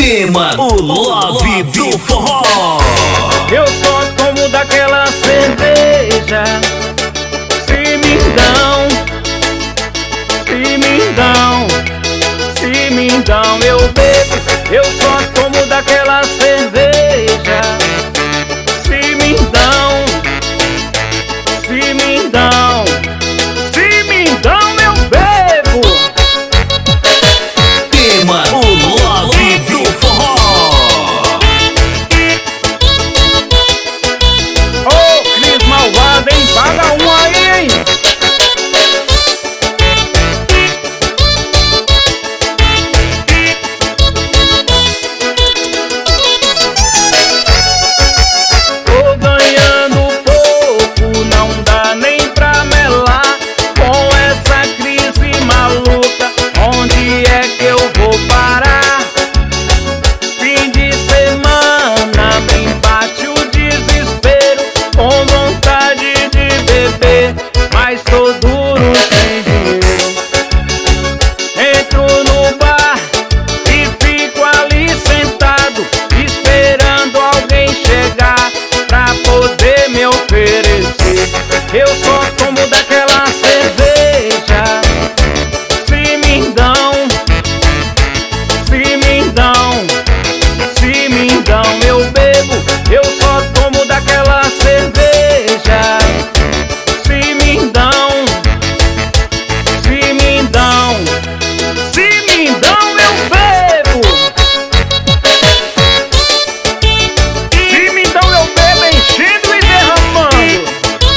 Tema o Love do Forró. Eu só tomo daquela cerveja se me dão, eu bebo. Eu só tomo daquela cerveja se me dão, eu bebo. Tema o Love do Forró. Ô, Cris malvado, hein? Paga um aí, hein? Tô ganhando pouco, não dá nem pra melar. Com essa crise maluca, onde é que eu vou parar? Fim de semana me bate o desespero, com vontade de beber, mas tô duro sem dinheiro. Entro no bar e fico ali sentado, esperando alguém chegar pra poder me oferecer. Eu só tomo daquela cerveja se me dão, eu bebo. Eu só tomo daquela cerveja se me dão, eu bebo. Se me dão, eu bebo, enchendo e derramando.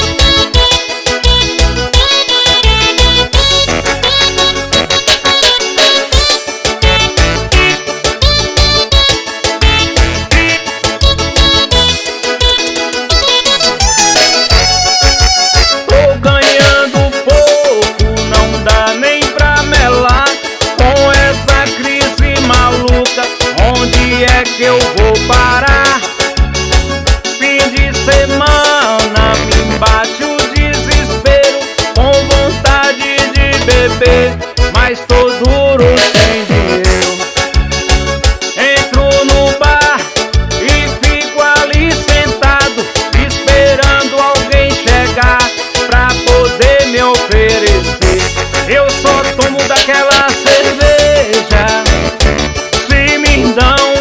Tô ganhando pouco, não dá nem pra melar. Com essa crise maluca, onde é que eu vou parar? Fim de semana me bate o desespero, com vontade de beber, mas tô duro sem dinheiro. Entro no bar e fico ali sentado, esperando alguém chegar pra poder me oferecer. Eu só tomo daquela cerveja se me dão,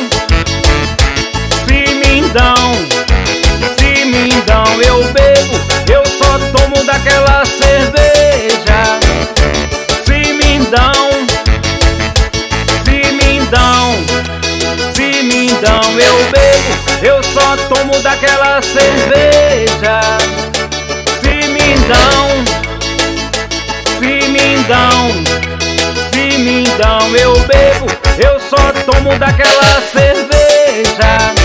eu bebo. Eu só tomo daquela cerveja se me dão, eu bebo. Eu só tomo daquela cerveja se me dão, eu bebo. Eu só tomo daquela cerveja